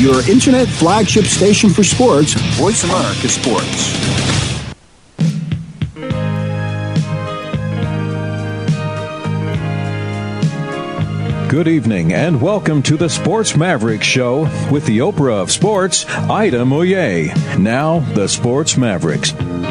your internet flagship station for sports, Voice America Sports. Good evening and welcome to the Sports Mavericks Show with the Oprah of Sports, Ida Moye. Now, the Sports Mavericks.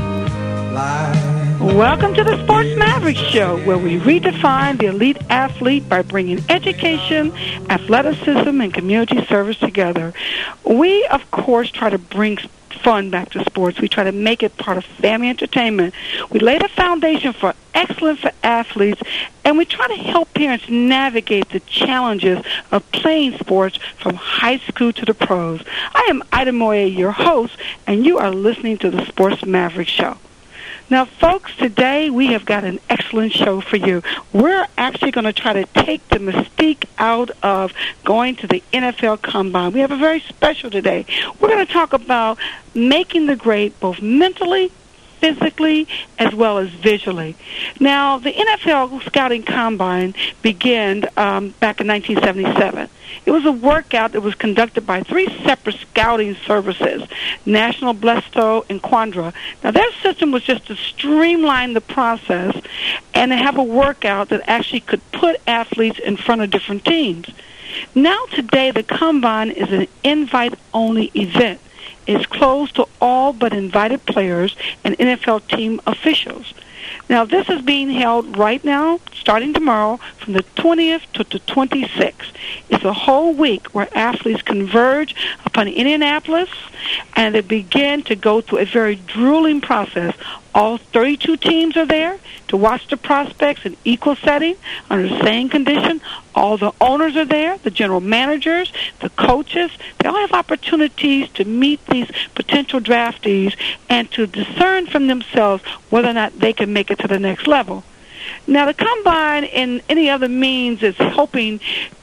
Welcome to the Sports Mavericks Show, where we redefine the elite athlete by bringing education, athleticism, and community service together. We, of course, try to bring fun back to sports. We try to make it part of family entertainment. We lay the foundation for excellence for athletes, and we try to help parents navigate the challenges of playing sports from high school to the pros. I am Ida Moye, your host, and you are listening to the Sports Mavericks Show. Now, folks, today we have got an excellent show for you. We're actually going to try to take the mystique out of going to the NFL Combine. We have a very special today. We're going to talk about making the grade both mentally, physically, as well as visually. Now, the NFL Scouting Combine began back in 1977. It was a workout that was conducted by three separate scouting services, National, Blesto, and Quandra. Now, their system was just to streamline the process and to have a workout that actually could put athletes in front of different teams. Now, today, the Combine is an invite-only event. It's closed to all but invited players and NFL team officials. Now, this is being held right now, starting tomorrow, from the 20th to the 26th. It's a whole week where athletes converge upon Indianapolis, and they begin to go through a very grueling process. All 32 teams are there to watch the prospects in equal setting under the same condition. All the owners are there, the general managers, the coaches. They all have opportunities to meet these potential draftees and to discern from themselves whether or not they can make it to the next level. Now, the Combine and any other means is helping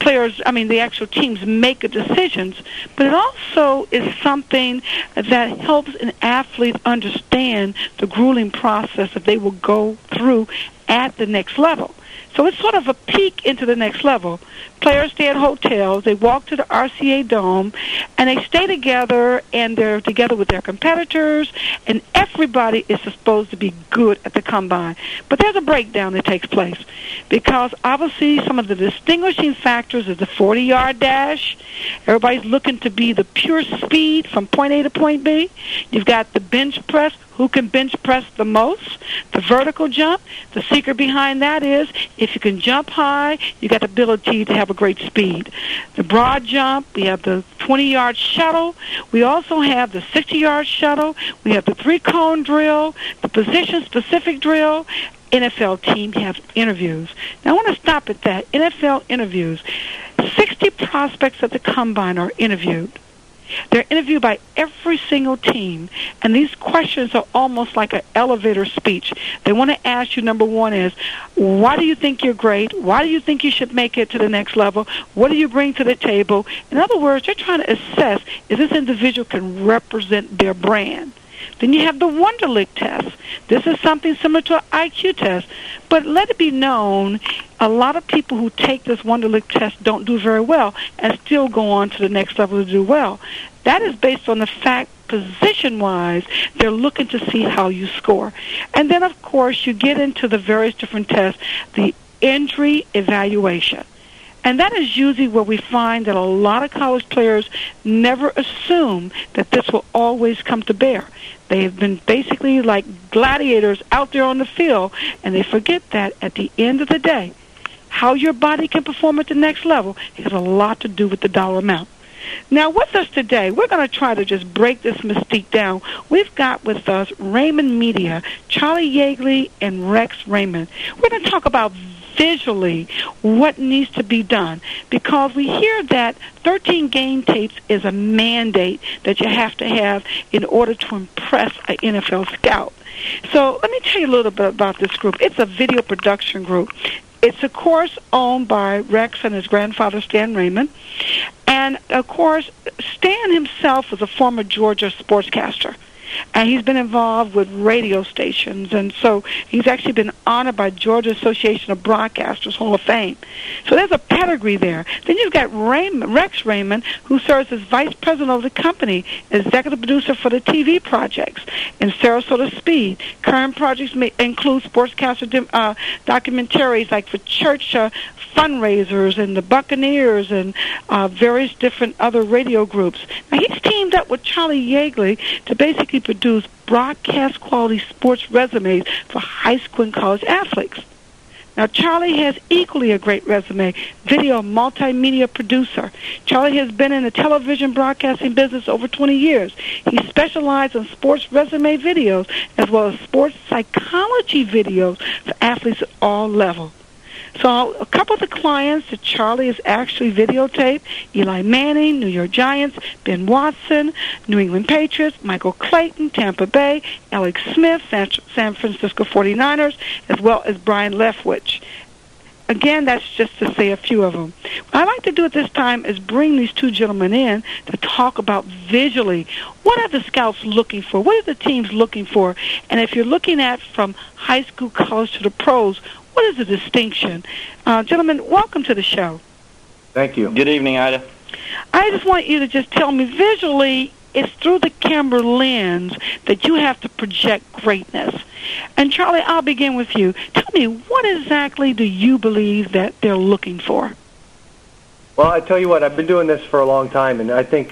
the actual teams make decisions, but it also is something that helps an athlete understand the grueling process that they will go through at the next level. So it's sort of a peek into the next level. Players stay at hotels, they walk to the RCA Dome, and they stay together, and they're together with their competitors, and everybody is supposed to be good at the Combine. But there's a breakdown that takes place, because obviously some of the distinguishing factors is the 40-yard dash. Everybody's looking to be the pure speed from point A to point B. You've got the bench press, who can bench press the most, the vertical jump. The secret behind that is if you can jump high, you got the ability to have a great speed. The broad jump, we have the 20-yard shuttle. We also have the 60-yard shuttle. We have the three-cone drill, the position-specific drill. NFL team have interviews. Now, I want to stop at that. NFL interviews. 60 prospects at the Combine are interviewed. They're interviewed by every single team, and these questions are almost like an elevator speech. They want to ask you, number one is, why do you think you're great? Why do you think you should make it to the next level? What do you bring to the table? In other words, they're trying to assess if this individual can represent their brand. Then you have the Wonderlic test. This is something similar to an IQ test. But let it be known, a lot of people who take this Wonderlic test don't do very well and still go on to the next level to do well. That is based on the fact, position-wise, they're looking to see how you score. And then, of course, you get into the various different tests, the injury evaluation. And that is usually where we find that a lot of college players never assume that this will always come to bear. They have been basically like gladiators out there on the field, and they forget that at the end of the day, how your body can perform at the next level has a lot to do with the dollar amount. Now, with us today, we're going to try to just break this mystique down. We've got with us Raymond Media, Charlie Yeagley, and Rex Raymond. We're going to talk about visually what needs to be done, because we hear that 13 game tapes is a mandate that you have to have in order to impress an NFL scout. So let me tell you a little bit about this group. It's a video production group. It's, of course, owned by Rex and his grandfather, Stan Raymond. And, of course, Stan himself was a former Georgia sportscaster. and he's been involved with radio stations, and so he's actually been honored by Georgia Association of Broadcasters Hall of Fame. So there's a pedigree there. Then you've got Rex Raymond, who serves as vice president of the company, executive producer for the TV projects in Sarasota Speed. Current projects may include sportscaster documentaries like for church fundraisers and the Buccaneers and various different other radio groups. Now, he's teamed up with Charlie Yeagley to basically produce broadcast-quality sports resumes for high school and college athletes. Now, Charlie has equally a great resume, video multimedia producer. Charlie has been in the television broadcasting business over 20 years. He specialized in sports resume videos as well as sports psychology videos for athletes at all levels. So a couple of the clients that Charlie has actually videotaped: Eli Manning, New York Giants; Ben Watson, New England Patriots; Michael Clayton, Tampa Bay; Alex Smith, San Francisco 49ers, as well as Brian Leftwich. Again, that's just to say a few of them. What I'd like to do at this time is bring these two gentlemen in to talk about visually. What are the scouts looking for? What are the teams looking for? And if you're looking at from high school, college to the pros, what is the distinction? Gentlemen, welcome to the show. Thank you. Good evening, Ida. I just want you to just tell me visually, it's through the camera lens that you have to project greatness. And Charlie, I'll begin with you. Tell me, what exactly do you believe that they're looking for? Well, I tell you what, I've been doing this for a long time, and I think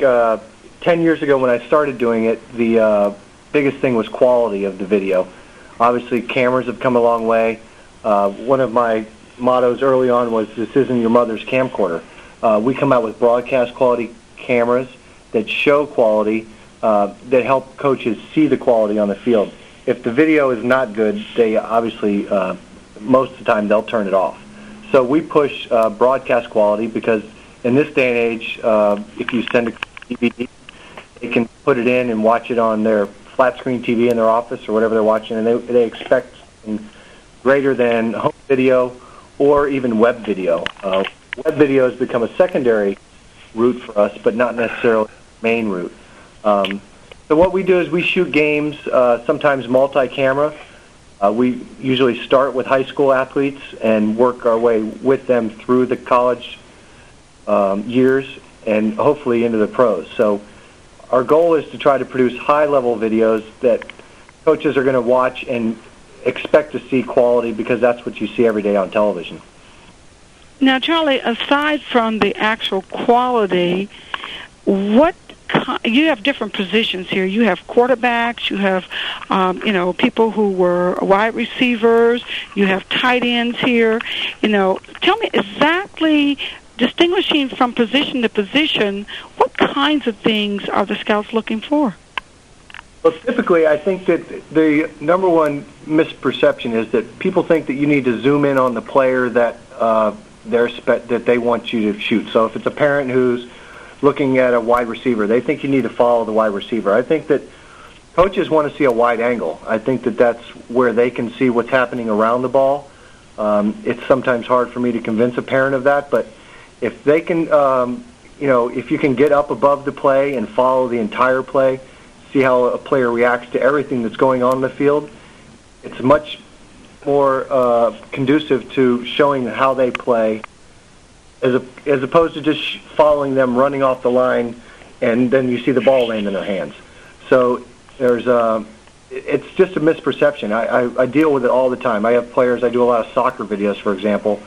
10 years ago when I started doing it, the biggest thing was quality of the video. Obviously, cameras have come a long way. One of my mottos early on was, "This isn't your mother's camcorder." We come out with broadcast quality cameras that show quality, that help coaches see the quality on the field. If the video is not good, they obviously, most of the time, they'll turn it off. So we push broadcast quality because in this day and age, if you send a DVD, they can put it in and watch it on their flat screen TV in their office or whatever they're watching, and they expect greater than home video or even web video. Web video has become a secondary route for us, but not necessarily the main route. So what we do is we shoot games, sometimes multi-camera. We usually start with high school athletes and work our way with them through the college years and hopefully into the pros. So our goal is to try to produce high-level videos that coaches are going to watch and expect to see quality because that's what you see every day on television. Now, Charlie, aside from the actual quality, you have different positions here. You have quarterbacks, you have people who were wide receivers, you have tight ends here. Tell me exactly, distinguishing from position to position, what kinds of things are the scouts looking for? Well, typically, I think that the number one misperception is that people think that you need to zoom in on the player that that they want you to shoot. So if it's a parent who's looking at a wide receiver, they think you need to follow the wide receiver. I think that coaches want to see a wide angle. I think that that's where they can see what's happening around the ball. It's sometimes hard for me to convince a parent of that, but if they can, if you can get up above the play and follow the entire play, see how a player reacts to everything that's going on in the field, it's much more conducive to showing how they play as opposed to just following them running off the line and then you see the ball land in their hands. So it's just a misperception. I deal with it all the time. I have players, I do a lot of soccer videos, for example.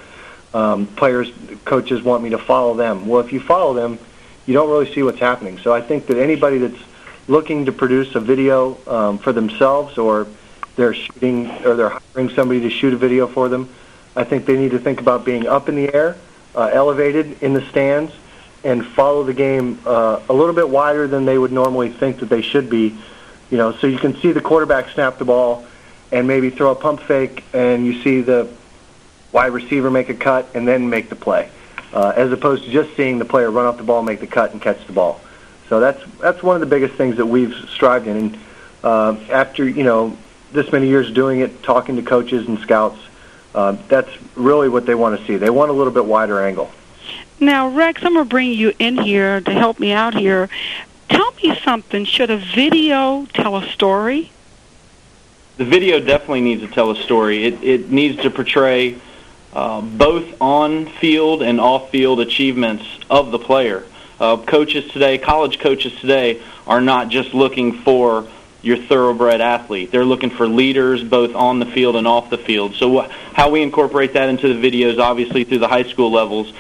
Coaches want me to follow them. Well, if you follow them, you don't really see what's happening. So I think that anybody that's looking to produce a video for themselves, or they're shooting, or they're hiring somebody to shoot a video for them, I think they need to think about being up in the air, elevated in the stands, and follow the game a little bit wider than they would normally think that they should be. So you can see the quarterback snap the ball and maybe throw a pump fake, and you see the wide receiver make a cut and then make the play, as opposed to just seeing the player run off the ball, make the cut, and catch the ball. So that's one of the biggest things that we've strived in. And after this many years doing it, talking to coaches and scouts, that's really what they want to see. They want a little bit wider angle. Now, Rex, I'm going to bring you in here to help me out here. tell me something. Should a video tell a story? The video definitely needs to tell a story. It needs to portray both on-field and off-field achievements of the player. Coaches today, college coaches today, are not just looking for your thoroughbred athlete. They're looking for leaders both on the field and off the field. So how we incorporate that into the videos, obviously through the high school levels,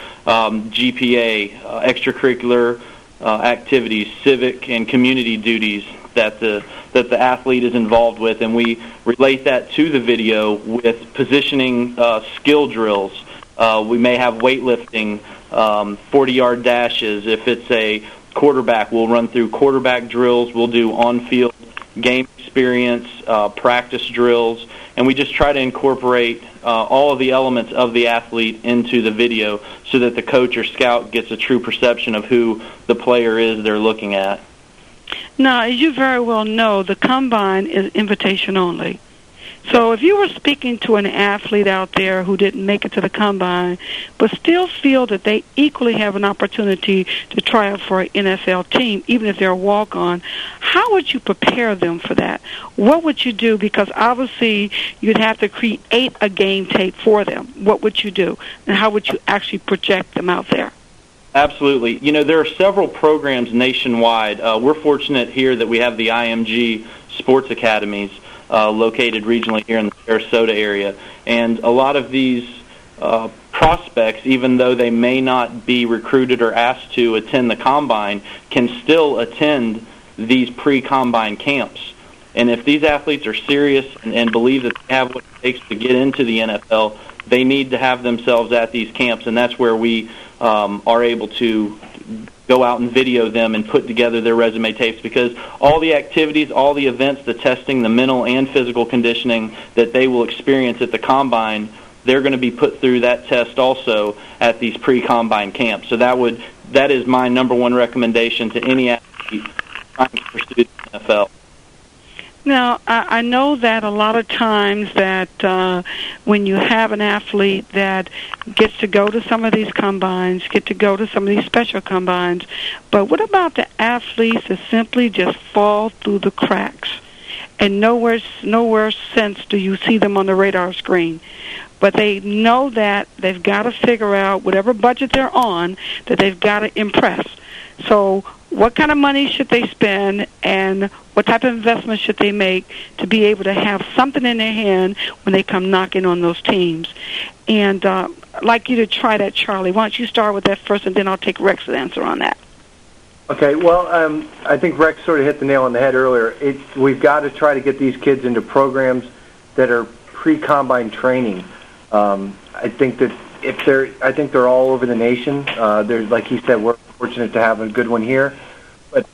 GPA, extracurricular activities, civic and community duties that the athlete is involved with, and we relate that to the video with positioning skill drills. We may have weightlifting, 40-yard dashes. If it's a quarterback, we'll run through quarterback drills. We'll do on-field game experience, practice drills, and we just try to incorporate all of the elements of the athlete into the video so that the coach or scout gets a true perception of who the player is they're looking at. Now, as you very well know, the Combine is invitation only. So if you were speaking to an athlete out there who didn't make it to the Combine, but still feel that they equally have an opportunity to try out for an NFL team, even if they're a walk-on, how would you prepare them for that? What would you do? Because obviously you'd have to create a game tape for them. What would you do? And how would you actually project them out there? Absolutely. You know, there are several programs nationwide. We're fortunate here that we have the IMG Sports Academies located regionally here in the Sarasota area. And a lot of these prospects, even though they may not be recruited or asked to attend the Combine, can still attend these pre-Combine camps. And if these athletes are serious and believe that they have what it takes to get into the NFL, they need to have themselves at these camps, and that's where we are able to go out and video them and put together their resume tapes, because all the activities, all the events, the testing, the mental and physical conditioning that they will experience at the Combine, they're going to be put through that test also at these pre-Combine camps. So that is my number one recommendation to any athlete trying to pursue the NFL. Now, I know that a lot of times that when you have an athlete that gets to go to some of these combines, get to go to some of these special combines, but what about the athletes that simply just fall through the cracks and nowhere since do you see them on the radar screen? But they know that they've got to figure out whatever budget they're on, that they've got to impress. So what kind of money should they spend, and what type of investment should they make to be able to have something in their hand when they come knocking on those teams? And I'd like you to try that, Charlie. Why don't you start with that first, and then I'll take Rex's answer on that. Okay, well, I think Rex sort of hit the nail on the head earlier. We've got to try to get these kids into programs that are pre-Combine training. I think they're all over the nation. There's, like he said, we're fortunate to have a good one here. But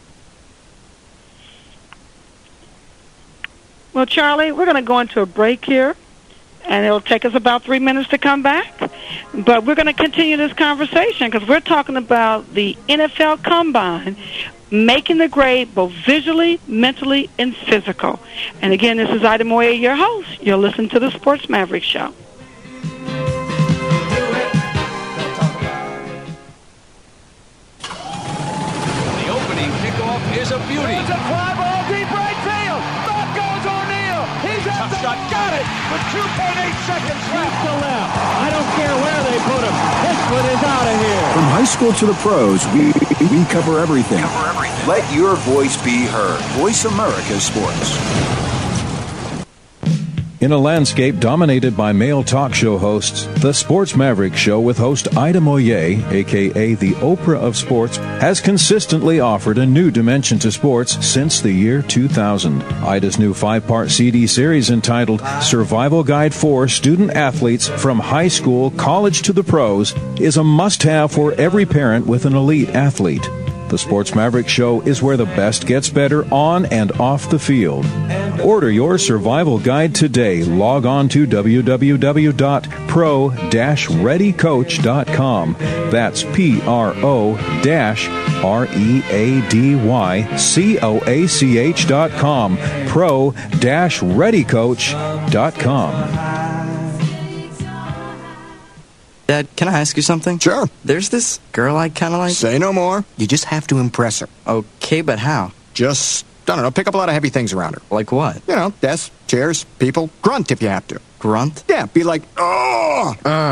well, Charlie, we're going to go into a break here, and it'll take us about 3 minutes to come back. But we're going to continue this conversation because we're talking about the NFL Combine, making the grade both visually, mentally, and physical. And again, this is Ida Moya, your host. You're listening to the Sports Maverick Show. Is a beauty. It's a fly ball deep right field. Back goes O'Neal. He's at the shot. Got it with 2.8 seconds left. To left. I don't care where they put him. This one is out of here. From high school to the pros, we cover everything. Let your voice be heard. Voice America Sports. In a landscape dominated by male talk show hosts, the Sports Maverick Show with host Ida Moye, a.k.a. the Oprah of Sports, has consistently offered a new dimension to sports since the year 2000. Ida's new 5-part CD series entitled Survival Guide for Student Athletes from High School, College to the Pros is a must-have for every parent with an elite athlete. The Sports Maverick Show is where the best gets better on and off the field. Order your survival guide today. Log on to www.pro-readycoach.com. That's pro-readycoach.com. Pro-readycoach.com. Dad, can I ask you something? Sure. There's this girl I kind of like. Say no more. You just have to impress her. Okay, but how? Just, I don't know, pick up a lot of heavy things around her. Like what? You know, desks, chairs, people. Grunt if you have to. Grunt? Yeah, be like, oh!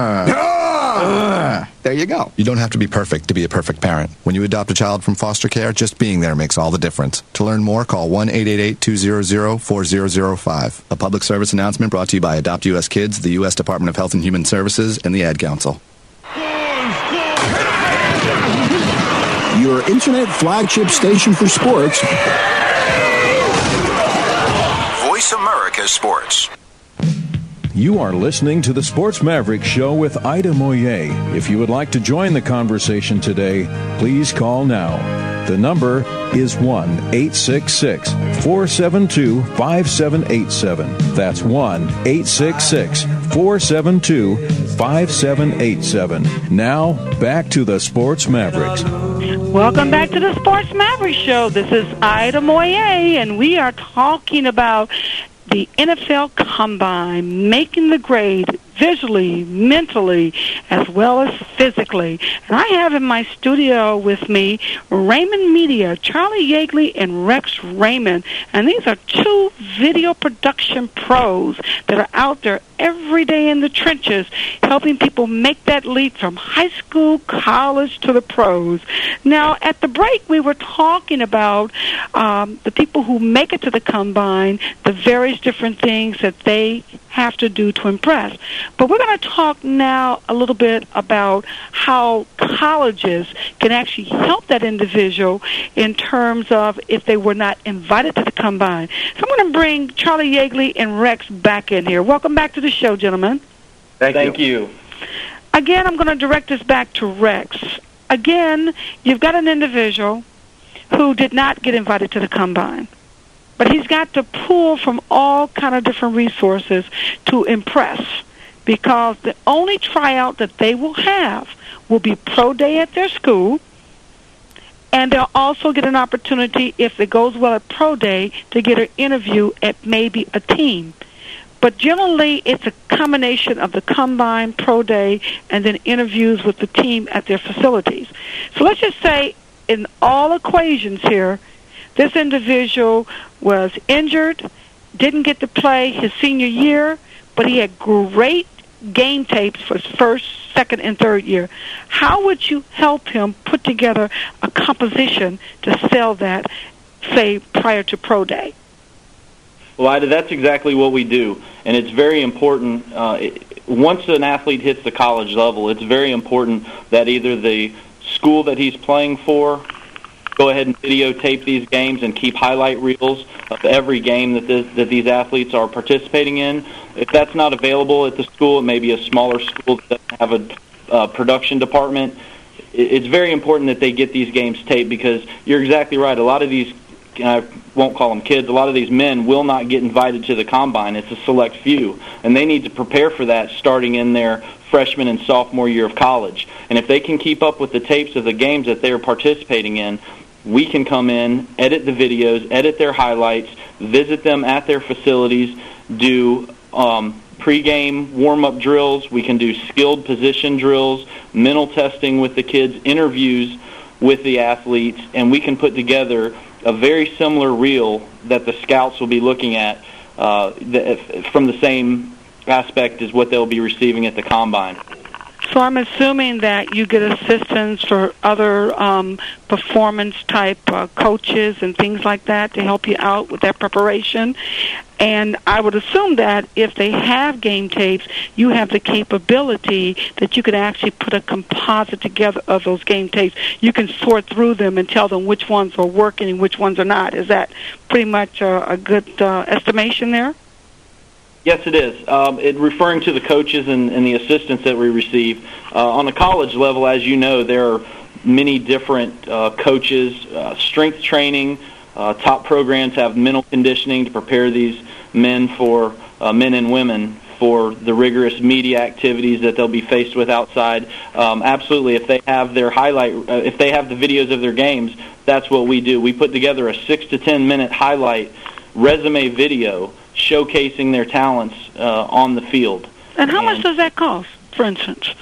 There you go. You don't have to be perfect to be a perfect parent. When you adopt a child from foster care, just being there makes all the difference. To learn more, call 1-888-200-4005. A public service announcement brought to you by Adopt U.S. Kids, the U.S. Department of Health and Human Services, and the Ad Council. Your internet flagship station for sports. Voice America Sports. You are listening to the Sports Maverick Show with Ida Moye. If you would like to join the conversation today, please call now. The number is 1-866-472-5787. That's 1-866-472-5787. Now, back to the Sports Mavericks. Welcome back to the Sports Maverick Show. This is Ida Moye, and we are talking about the NFL Combine, making the grade visually, mentally, as well as physically. And I have in my studio with me Raymond Media, Charlie Yeagley and Rex Raymond. And these are two video production pros that are out there every day in the trenches helping people make that leap from high school, college to the pros. Now, at the break, we were talking about the people who make it to the Combine, the various different things that they have to do to impress. But we're going to talk now a little bit about how colleges can actually help that individual in terms of if they were not invited to the Combine. So I'm going to bring Charlie Yeagley and Rex back in here. Welcome back to the show, gentlemen. Thank you. Again, I'm going to direct this back to Rex. Again, you've got an individual who did not get invited to the Combine, but he's got to pull from all kind of different resources to impress, because the only tryout that they will have will be pro day at their school, and they'll also get an opportunity, if it goes well at pro day, to get an interview at maybe a team. But generally, it's a combination of the Combine, pro day, and then interviews with the team at their facilities. So let's just say, in all equations here, this individual was injured, didn't get to play his senior year, but he had great game tapes for his first, second, and third year. How would you help him put together a composition to sell that, say, prior to pro day? Well, Ida, that's exactly what we do, and it's very important. Once an athlete hits the college level, it's very important that either the school that he's playing for go ahead and videotape these games and keep highlight reels of every game that these athletes are participating in. If that's not available at the school, it may be a smaller school that doesn't have a production department. It's very important that they get these games taped, because you're exactly right. A lot of these, I won't call them kids, a lot of these men will not get invited to the Combine. It's a select few, and they need to prepare for that starting in their freshman and sophomore year of college. And if they can keep up with the tapes of the games that they're participating in, we can come in, edit the videos, edit their highlights, visit them at their facilities, do pregame warm-up drills. We can do skilled position drills, mental testing with the kids, interviews with the athletes, and we can put together a very similar reel that the scouts will be looking at from the same aspect as what they'll be receiving at the Combine. So I'm assuming that you get assistance for other performance-type coaches and things like that to help you out with that preparation. And I would assume that if they have game tapes, you have the capability that you could actually put a composite together of those game tapes. You can sort through them and tell them which ones are working and which ones are not. Is that pretty much a good estimation there? Yes, it is. Referring to the coaches and the assistants that we receive, on a college level, as you know, there are many different coaches, strength training. Top programs have mental conditioning to prepare these men and women for the rigorous media activities that they'll be faced with outside. Absolutely, if they have their if they have the videos of their games, that's what we do. We put together a 6 to 10 minute highlight resume video showcasing their talents on the field. And how much does that cost, for instance?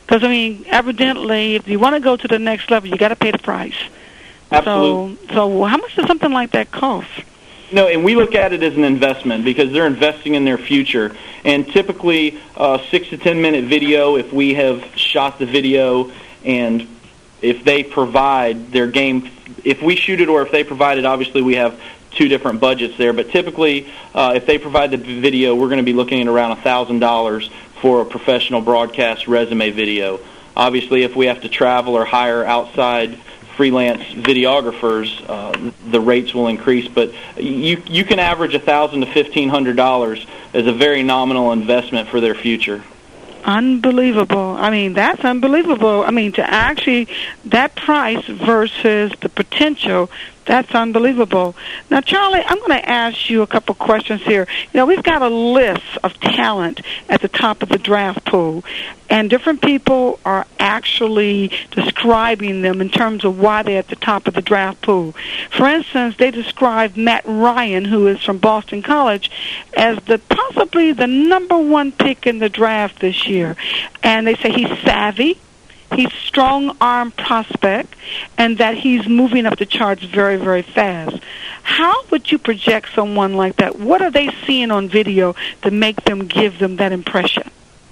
Because, I mean, evidently, if you want to go to the next level, you got to pay the price. Absolutely. So how much does something like that cost? No, and we look at it as an investment because they're investing in their future. And typically, 6 to 10 minute video, if we have shot the video and if they provide their game, if we shoot it or if they provide it, obviously we have two different budgets there. But typically, if they provide the video, we're going to be looking at around $1,000 for a professional broadcast resume video. Obviously, if we have to travel or hire outside freelance videographers, the rates will increase, but you can average $1,000 to $1,500 as a very nominal investment for their future. Unbelievable. I mean, that's unbelievable. I mean, to actually, that price versus the potential, that's unbelievable. Now, Charlie, I'm going to ask you a couple questions here. You know, we've got a list of talent at the top of the draft pool, and different people are actually describing them in terms of why they're at the top of the draft pool. For instance, they described Matt Ryan, who is from Boston College, as possibly the number one pick in the draft this year. And they say he's savvy, he's strong-arm prospect, and that he's moving up the charts very, very fast. How would you project someone like that? What are they seeing on video to make them give them that impression?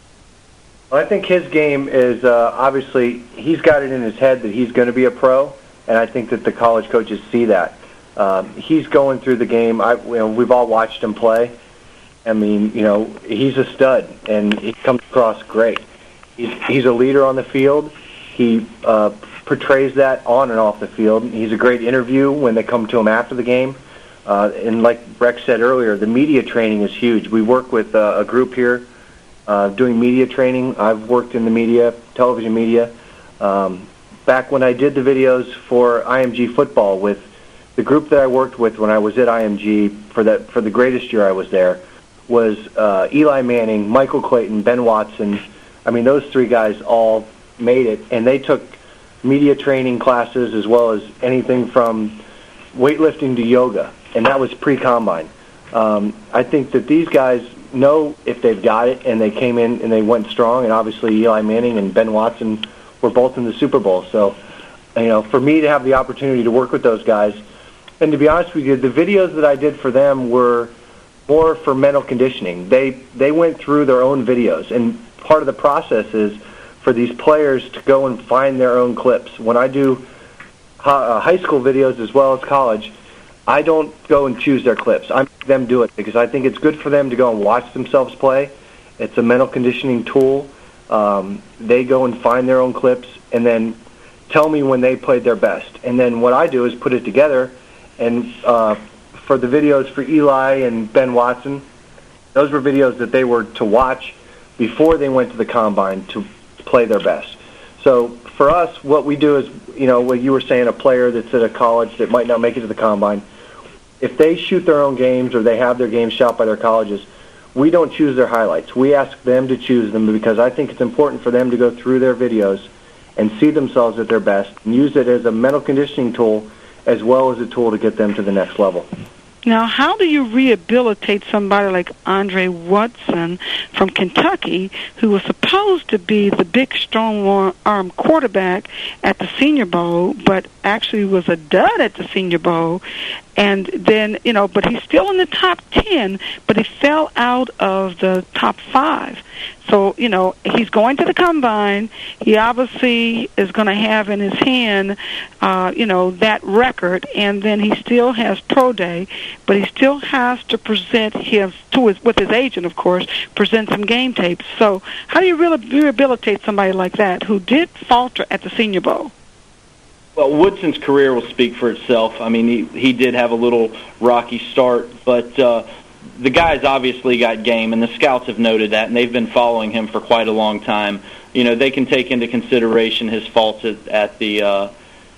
Well, I think his game is obviously he's got it in his head that he's going to be a pro, and I think that the college coaches see that. He's going through the game. We've all watched him play. I mean, he's a stud, and he comes across great. He's a leader on the field. He portrays that on and off the field. He's a great interview when they come to him after the game. And like Rex said earlier, the media training is huge. We work with a group here doing media training. I've worked in the media, television media. Back when I did the videos for IMG football with the group that I worked with when I was at IMG for the greatest year I was there was Eli Manning, Michael Clayton, Ben Watson. I mean, those three guys all made it, and they took media training classes as well as anything from weightlifting to yoga, and that was pre-combine. I think that these guys know if they've got it, and they came in and they went strong, and obviously Eli Manning and Ben Watson were both in the Super Bowl. So, for me to have the opportunity to work with those guys, and to be honest with you, the videos that I did for them were more for mental conditioning. They went through their own videos, and part of the process is for these players to go and find their own clips. When I do high school videos as well as college, I don't go and choose their clips. I make them do it because I think it's good for them to go and watch themselves play. It's a mental conditioning tool. They go and find their own clips and then tell me when they played their best. And then what I do is put it together, and for the videos for Eli and Ben Watson, those were videos that they were to watch before they went to the combine to play their best. So for us, what we do is, what you were saying, a player that's at a college that might not make it to the combine, if they shoot their own games or they have their games shot by their colleges, we don't choose their highlights. We ask them to choose them because I think it's important for them to go through their videos and see themselves at their best and use it as a mental conditioning tool as well as a tool to get them to the next level. Now, how do you rehabilitate somebody like Andre Watson from Kentucky, who was supposed to be the big, strong-arm quarterback at the Senior Bowl, but actually was a dud at the Senior Bowl, and then, but he's still in the top 10, but he fell out of the top 5. So, he's going to the combine. He obviously is going to have in his hand, that record, and then he still has pro day, but he still has to present with his agent, of course, present some game tapes. So how do you really rehabilitate somebody like that who did falter at the Senior Bowl? Well, Woodson's career will speak for itself. I mean, he did have a little rocky start, but the guy's obviously got game, and the scouts have noted that, and they've been following him for quite a long time. They can take into consideration his faults at the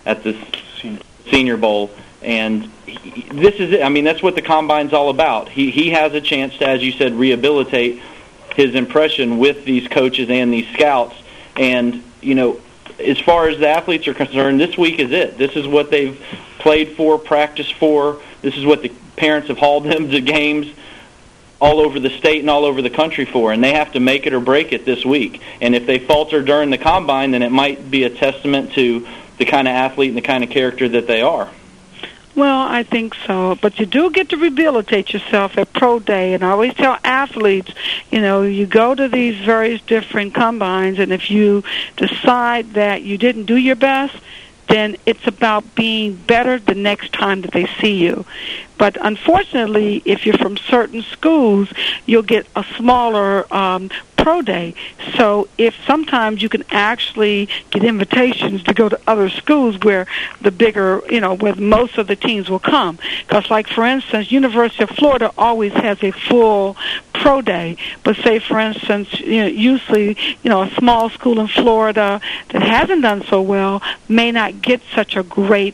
Senior Bowl, and this is it. I mean, that's what the Combine's all about. He has a chance to, as you said, rehabilitate his impression with these coaches and these scouts, and, as far as the athletes are concerned, this week is it. This is what they've played for, practiced for. This is what the parents have hauled them to games. all over the state and all over the country for, and they have to make it or break it this week. And if they falter during the combine, then it might be a testament to the kind of athlete and the kind of character that they are. Well, I think so. But you do get to rehabilitate yourself at Pro Day. And I always tell athletes, you go to these various different combines, and if you decide that you didn't do your best, then it's about being better the next time that they see you. But unfortunately, if you're from certain schools, you'll get a smaller Pro Day. So if sometimes you can actually get invitations to go to other schools where the bigger, where most of the teams will come. Because, like, for instance, University of Florida always has a full Pro Day. But say, for instance, usually, a small school in Florida that hasn't done so well may not get such a great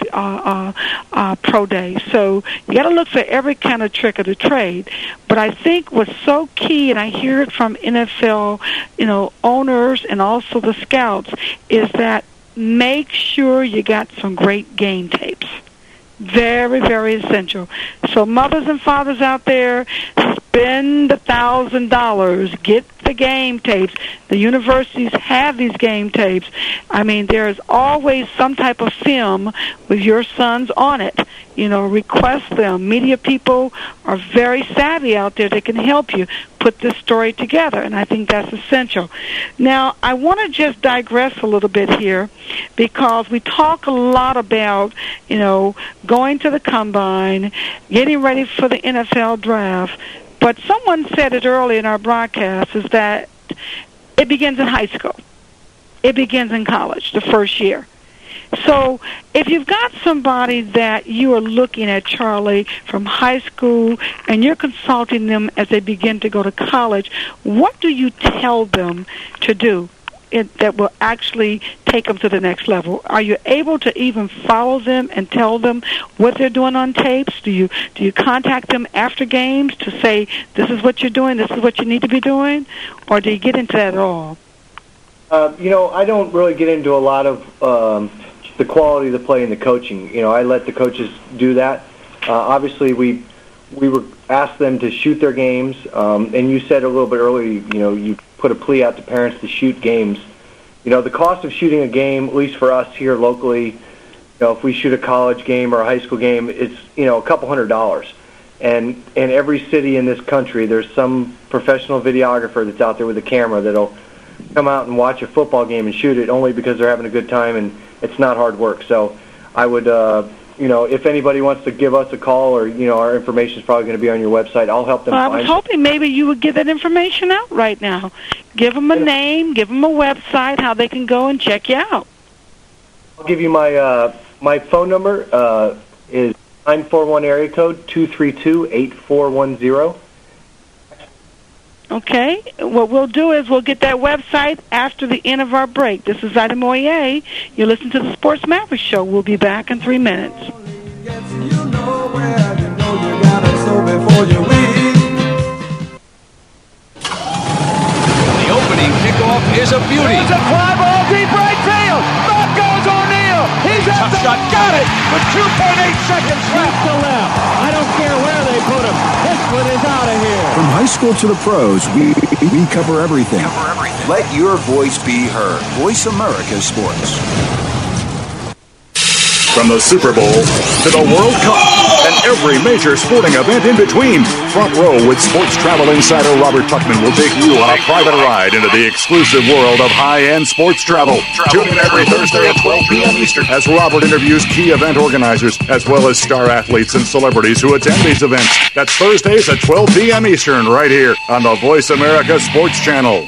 Pro Day. So you got to look for every kind of trick of the trade. But I think what's so key, and I hear it from NFL, owners and also the scouts, is that make sure you got some great game tapes. Very, very essential. So mothers and fathers out there, spend $1,000. Get the game tapes. The universities have these game tapes. I mean, there's always some type of film with your sons on it. Request them. Media people are very savvy out there. They can help you put this story together, and I think that's essential. Now, I want to just digress a little bit here because we talk a lot about, going to the combine, getting ready for the NFL draft, but someone said it early in our broadcast is that it begins in high school. It begins in college, the first year. So if you've got somebody that you are looking at, Charlie, from high school, and you're consulting them as they begin to go to college, what do you tell them to do that will actually take them to the next level? Are you able to even follow them and tell them what they're doing on tapes? Do you contact them after games to say, this is what you're doing, this is what you need to be doing? Or do you get into that at all? I don't really get into a lot of the quality of the play and the coaching. I let the coaches do that. Obviously, we were asked them to shoot their games, and you said a little bit earlier, you put a plea out to parents to shoot games. The cost of shooting a game, at least for us here locally, if we shoot a college game or a high school game, it's a couple $100. And in every city in this country, there's some professional videographer that's out there with a camera that'll come out and watch a football game and shoot it only because they're having a good time, and it's not hard work. So I would, if anybody wants to give us a call, or, our information is probably going to be on your website, I'll help them find it. I was hoping maybe you would give that information out right now. Give them a name, give them a website, how they can go and check you out. I'll give you my phone number is 941 area code 232-8410. Okay. What we'll do is we'll get that website after the end of our break. This is Ida Moye. You listen to the Sports Maverick Show. We'll be back in 3 minutes. The opening kickoff is a beauty. It's a fly ball deep right field. Back goes O'Neal. He's at the shot. Got it with 2.8 seconds left to left. I don't care where they put him. This one is out of here. From high school to the pros, we cover everything. Let your voice be heard. Voice America Sports. From the Super Bowl to the World Cup and every major sporting event in between, Front Row with sports travel insider Robert Tuckman will take you on a private ride into the exclusive world of high-end sports travel. Tune in every Thursday at 12 p.m. Eastern as Robert interviews key event organizers as well as star athletes and celebrities who attend these events. That's Thursdays at 12 p.m. Eastern right here on the Voice America Sports Channel.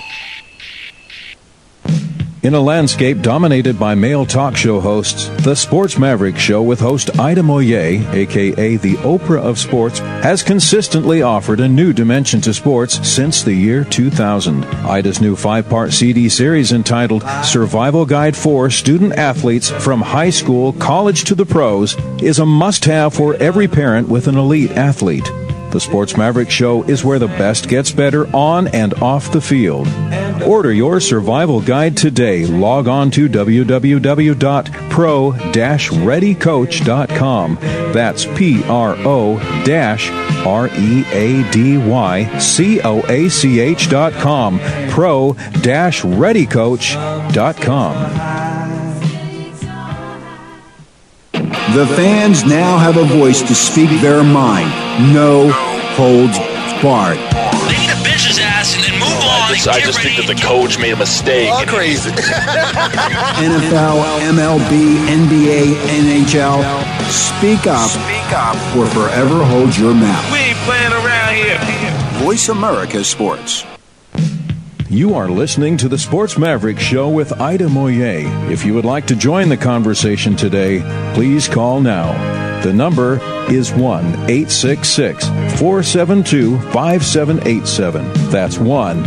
In a landscape dominated by male talk show hosts, the Sports Maverick Show with host Ida Moye, a.k.a. the Oprah of Sports, has consistently offered a new dimension to sports since the year 2000. Ida's new 5-part CD series entitled Survival Guide for Student Athletes from High School, College to the Pros is a must-have for every parent with an elite athlete. The Sports Maverick Show is where the best gets better on and off the field. Order your survival guide today. Log on to www.pro-readycoach.com. That's pro-readycoach.com. pro-readycoach.com. The fans now have a voice to speak their mind. No holds barred. They need to bench his ass and then move on. I just think that the coach made a mistake. All crazy. NFL, MLB, NBA, NHL. Speak up or forever hold your mouth. We ain't playing around here. Voice America Sports. You are listening to the Sports Maverick Show with Ida Moye. If you would like to join the conversation today, please call now. The number is 1-866-472-5787. That's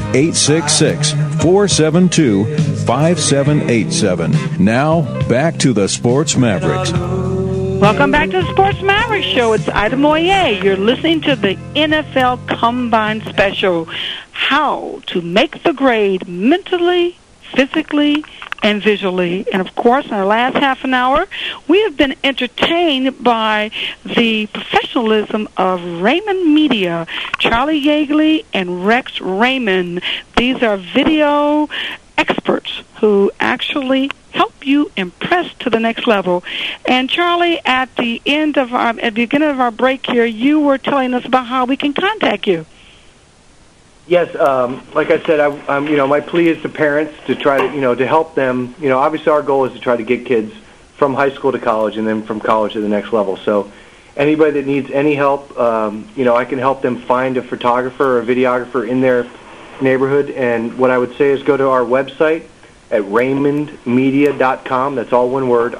1-866-472-5787. Now, back to the Sports Mavericks. Welcome back to the Sports Maverick Show. It's Ida Moye. You're listening to the NFL Combine Special. How to make the grade mentally, physically, and visually. And, of course, in our last half an hour, we have been entertained by the professionalism of Raymond Media, Charlie Yeagley and Rex Raymond. These are video experts who actually help you impress to the next level. And Charlie, at the beginning of our break here, you were telling us about how we can contact you. Yes, like I said, my plea is to parents to try to, to help them. Obviously our goal is to try to get kids from high school to college and then from college to the next level. So anybody that needs any help, I can help them find a photographer or a videographer in their neighborhood. And what I would say is go to our website at raymondmedia.com. That's all one word,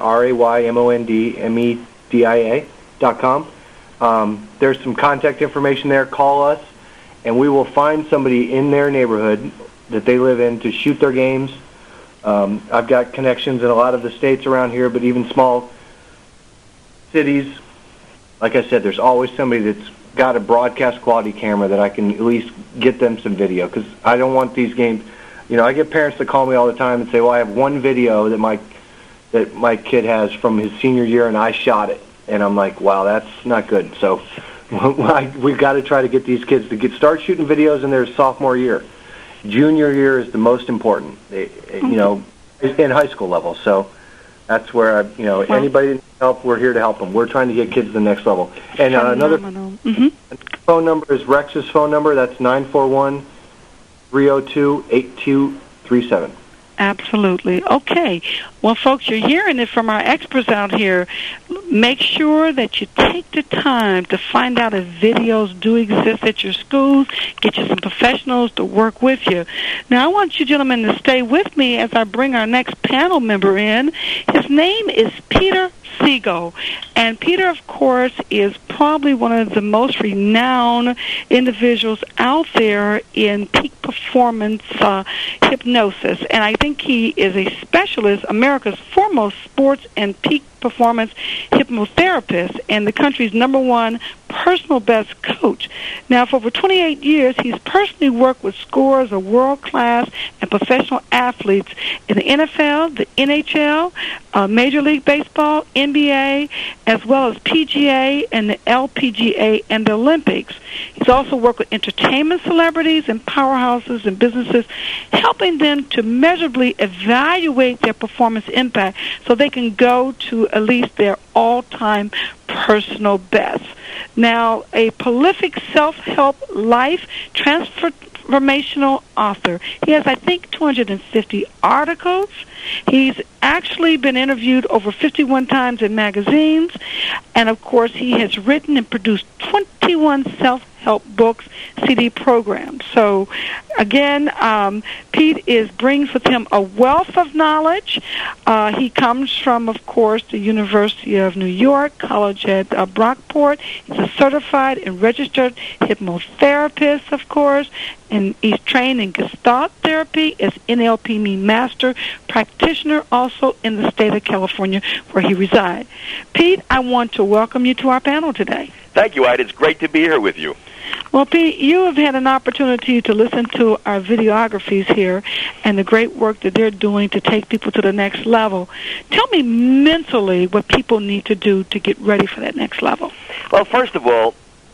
RAYMONDMEDIA.com. There's some contact information there. Call us, and we will find somebody in their neighborhood that they live in to shoot their games. I've got connections in a lot of the states around here, but even small cities. Like I said, there's always somebody that's got a broadcast quality camera that I can at least get them some video, because I don't want these games. I get parents that call me all the time and say, well, I have one video that my kid has from his senior year, and I shot it. And I'm like, wow, that's not good. So we've got to try to get these kids to start shooting videos in their sophomore year. Junior year is the most important, in high school level. So that's where, anybody that needs help, we're here to help them. We're trying to get kids to the next level. And another phone number is Rex's phone number. That's 941-302-8237. Absolutely. Okay. Well, folks, you're hearing it from our experts out here. Make sure that you take the time to find out if videos do exist at your schools. Get you some professionals to work with you. Now, I want you gentlemen to stay with me as I bring our next panel member in. His name is Peter Siegel. And Peter, of course, is probably one of the most renowned individuals out there in peak performance hypnosis. And I think he is a specialist, America's foremost sports and peak performance hypnotherapist and the country's #1 personal best coach. Now, for over 28 years, he's personally worked with scores of world-class and professional athletes in the NFL, the NHL, Major League Baseball, NBA, as well as PGA and the LPGA and the Olympics. He's also worked with entertainment celebrities and powerhouses and businesses, helping them to measurably evaluate their performance impact so they can go to at least their all-time personal best. Now, a prolific self-help life transformational author. He has, I think, 250 articles. He's actually been interviewed over 51 times in magazines. And, of course, he has written and produced 21 self-help books, CD programs. So, again, Pete brings with him a wealth of knowledge. He comes from, of course, the University of New York, college at Brockport. He's a certified and registered hypnotherapist, of course, and he's trained in Gestalt therapy as NLP Master Practitioner, also in the state of California, where he resides. Pete, I want to welcome you to our panel today. Thank you, Ida. It's great to be here with you. Well, Pete, you have had an opportunity to listen to our videographies here and the great work that they're doing to take people to the next level. Tell me mentally what people need to do to get ready for that next level. Well, first of all,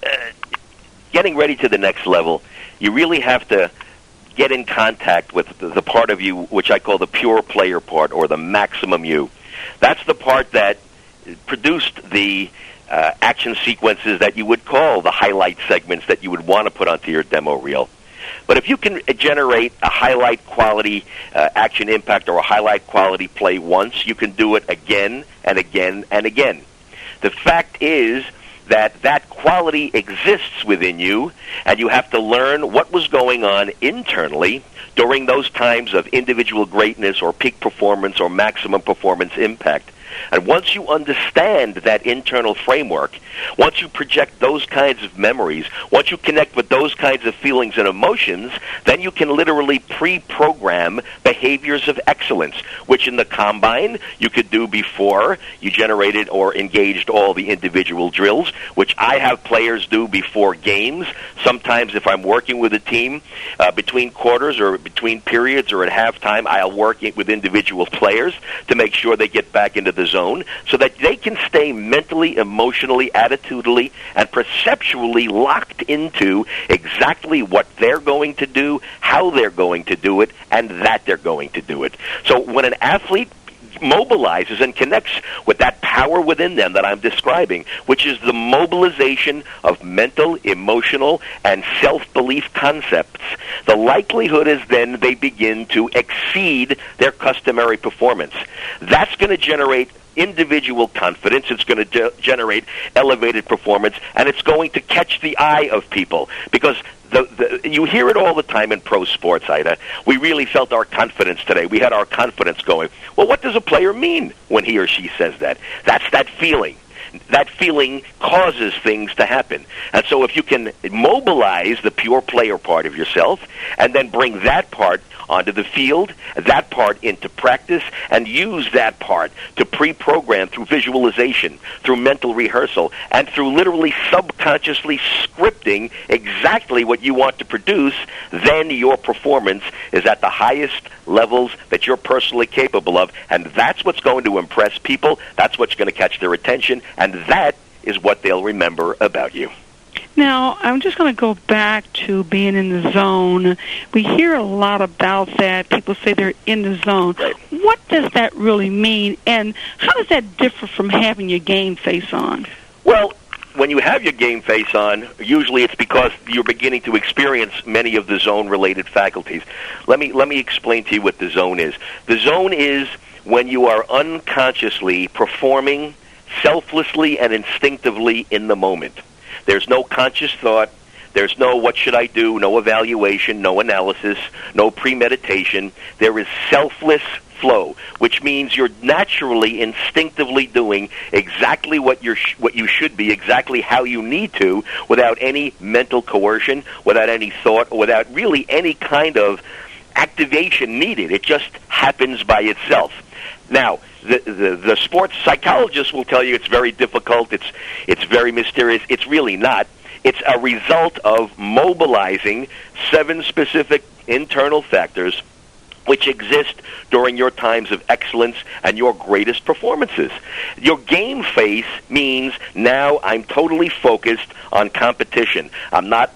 getting ready to the next level, you really have to get in contact with the part of you which I call the pure player part, or the maximum you. That's the part that produced the action sequences that you would call the highlight segments that you would want to put onto your demo reel. But if you can generate a highlight quality action impact or a highlight quality play once, you can do it again and again and again. The fact is that quality exists within you, and you have to learn what was going on internally during those times of individual greatness or peak performance or maximum performance impact. And once you understand that internal framework, once you project those kinds of memories, once you connect with those kinds of feelings and emotions, then you can literally pre-program behaviors of excellence, which in the combine you could do before you generated or engaged all the individual drills, which I have players do before games. Sometimes if I'm working with a team between quarters or between periods or at halftime, I'll work with individual players to make sure they get back into the zone so that they can stay mentally, emotionally, attitudinally, and perceptually locked into exactly what they're going to do, how they're going to do it, and that they're going to do it. So when an athlete mobilizes and connects with that power within them that I'm describing, which is the mobilization of mental, emotional, and self-belief concepts, the likelihood is then they begin to exceed their customary performance. That's going to generate individual confidence, it's going to generate elevated performance, and it's going to catch the eye of people, because you hear it all the time in pro sports, Ida. We really felt our confidence today. We had our confidence going. Well, what does a player mean when he or she says that? That's that feeling. That feeling causes things to happen. And so if you can mobilize the pure player part of yourself and then bring that part onto the field, that part into practice, and use that part to pre-program through visualization, through mental rehearsal, and through literally subconsciously scripting exactly what you want to produce, then your performance is at the highest levels that you're personally capable of, and that's what's going to impress people, that's what's going to catch their attention, and that is what they'll remember about you. Now, I'm just going to go back to being in the zone. We hear a lot about that. People say they're in the zone. Right. What does that really mean, and how does that differ from having your game face on? Well, when you have your game face on, usually it's because you're beginning to experience many of the zone-related faculties. Let me explain to you what the zone is. The zone is when you are unconsciously performing selflessly and instinctively in the moment. There's no conscious thought. There's no what should I do, no evaluation, no analysis, no premeditation. There is selfless flow, which means you're naturally, instinctively doing exactly what you should be, exactly how you need to, without any mental coercion, without any thought, or without really any kind of activation needed. It just happens by itself. Now, the sports psychologists will tell you it's very difficult, it's very mysterious. It's really not. It's a result of mobilizing 7 specific internal factors which exist during your times of excellence and your greatest performances. Your game face means now I'm totally focused on competition. I'm not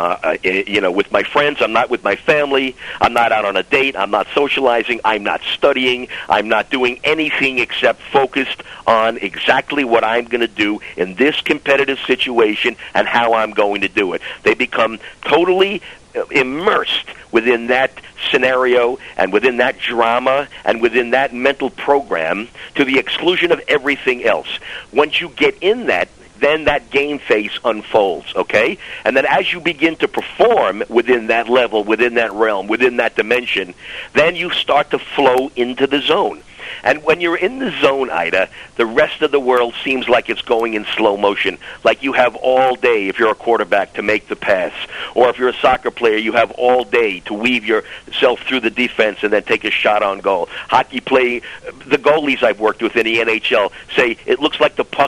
with my friends, I'm not with my family, I'm not out on a date, I'm not socializing, I'm not studying, I'm not doing anything except focused on exactly what I'm going to do in this competitive situation and how I'm going to do it. They become totally immersed within that scenario and within that drama and within that mental program to the exclusion of everything else. Once you get in that, then that game face unfolds, okay? And then as you begin to perform within that level, within that realm, within that dimension, then you start to flow into the zone. And when you're in the zone, Ida, the rest of the world seems like it's going in slow motion, like you have all day, if you're a quarterback, to make the pass. Or if you're a soccer player, you have all day to weave yourself through the defense and then take a shot on goal. Hockey play, the goalies I've worked with in the NHL say, it looks like the puck is coming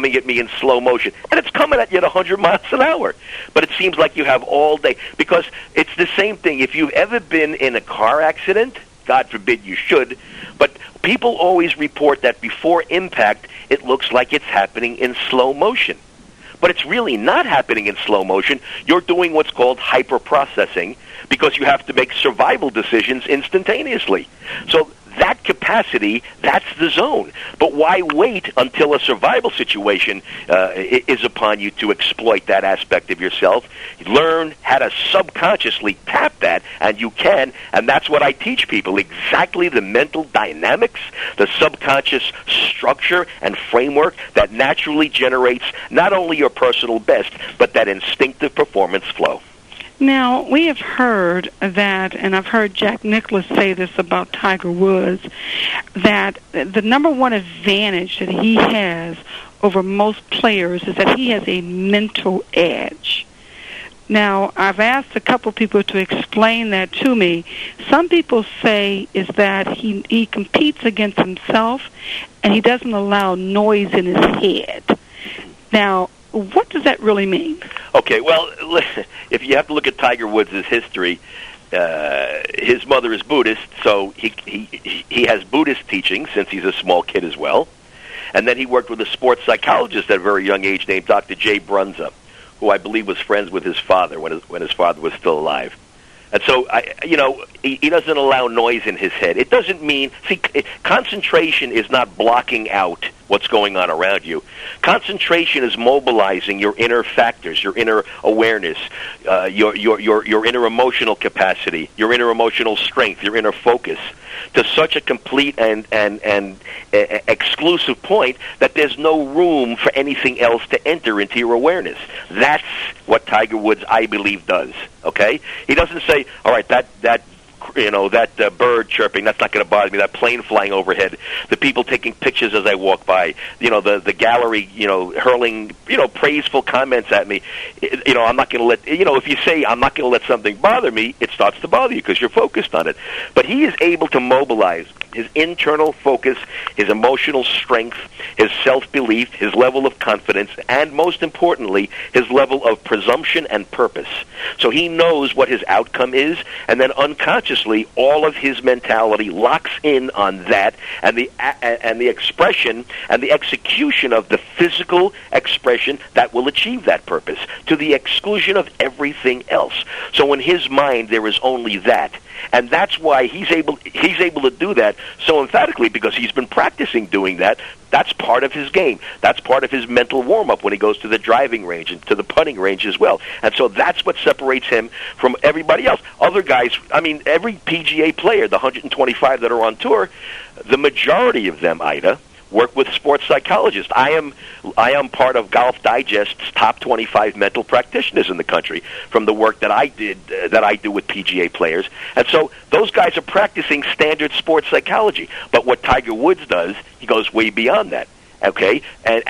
coming at me in slow motion. And it's coming at you at 100 miles an hour. But it seems like you have all day. Because it's the same thing. If you've ever been in a car accident, God forbid you should, but people always report that before impact, it looks like it's happening in slow motion. But it's really not happening in slow motion. You're doing what's called hyper-processing because you have to make survival decisions instantaneously. So that capacity, that's the zone. But why wait until a survival situation is upon you to exploit that aspect of yourself? Learn how to subconsciously tap that, and you can, and that's what I teach people, exactly the mental dynamics, the subconscious structure and framework that naturally generates not only your personal best, but that instinctive performance flow. Now, we have heard that, and I've heard Jack Nicklaus say this about Tiger Woods, that the number one advantage that he has over most players is that he has a mental edge. Now, I've asked a couple people to explain that to me. Some people say is that he competes against himself and he doesn't allow noise in his head. Now, what does that really mean? Okay, well, listen, if you have to look at Tiger Woods' history, his mother is Buddhist, so he has Buddhist teaching since he's a small kid as well. And then he worked with a sports psychologist at a very young age named Dr. Jay Brunza, who I believe was friends with his father when his father was still alive. And so, he doesn't allow noise in his head. It doesn't mean, concentration is not blocking out what's going on around you. Concentration is mobilizing your inner factors, your inner awareness, your inner emotional capacity, your inner emotional strength, your inner focus, to such a complete and exclusive point that there's no room for anything else to enter into your awareness. That's what Tiger Woods, I believe, does. Okay? He doesn't say, all right, that bird chirping, that's not going to bother me, that plane flying overhead, the people taking pictures as I walk by, the gallery, hurling, praiseful comments at me. I'm not going to let, if you say I'm not going to let something bother me, it starts to bother you because you're focused on it. But he is able to mobilize his internal focus, his emotional strength, his self-belief, his level of confidence, and most importantly, his level of presumption and purpose. So he knows what his outcome is, and then unconsciously, all of his mentality locks in on that, and the expression and the execution of the physical expression that will achieve that purpose, to the exclusion of everything else. So in his mind, there is only that. And that's why he's able to do that so emphatically, because he's been practicing doing that. That's part of his game. That's part of his mental warm-up when he goes to the driving range and to the putting range as well. And so that's what separates him from everybody else. Other guys, every PGA player, the 125 that are on tour, the majority of them, Ida, work with sports psychologists. I am part of Golf Digest's top 25 mental practitioners in the country from the work that I do with PGA players. And so those guys are practicing standard sports psychology. But what Tiger Woods does, he goes way beyond that. Okay,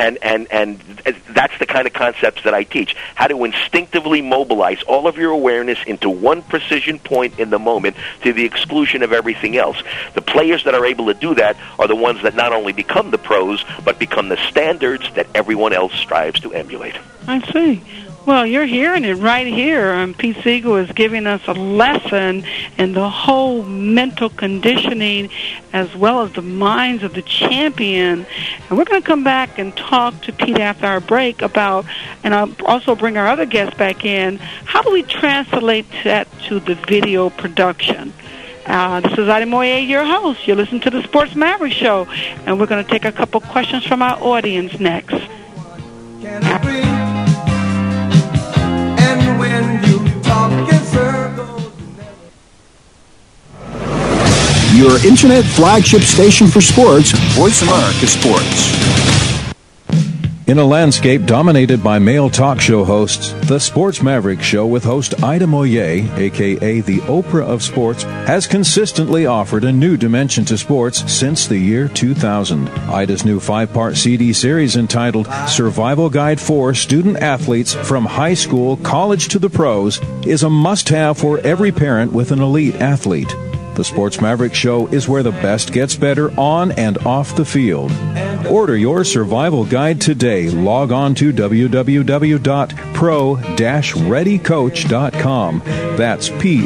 and that's the kind of concepts that I teach. How to instinctively mobilize all of your awareness into one precision point in the moment to the exclusion of everything else. The players that are able to do that are the ones that not only become the pros, but become the standards that everyone else strives to emulate. I see. Well, you're hearing it right here. Pete Siegel is giving us a lesson in the whole mental conditioning as well as the minds of the champion. And we're going to come back and talk to Pete after our break about, and I'll also bring our other guests back in, how do we translate that to the video production? This is Ida Moye, your host. You're listening to the Sports Maverick Show, and we're going to take a couple questions from our audience next. Your internet flagship station for sports, Voice America Sports. In a landscape dominated by male talk show hosts, the Sports Maverick Show with host Ida Moye, a.k.a. the Oprah of Sports, has consistently offered a new dimension to sports since the year 2000. Ida's new 5-part CD series entitled Survival Guide for Student Athletes from High School, College to the Pros is a must-have for every parent with an elite athlete. The The Sports Maverick Show is where the best gets better on and off the field. Order your survival guide today. Log on to www.pro-readycoach.com. That's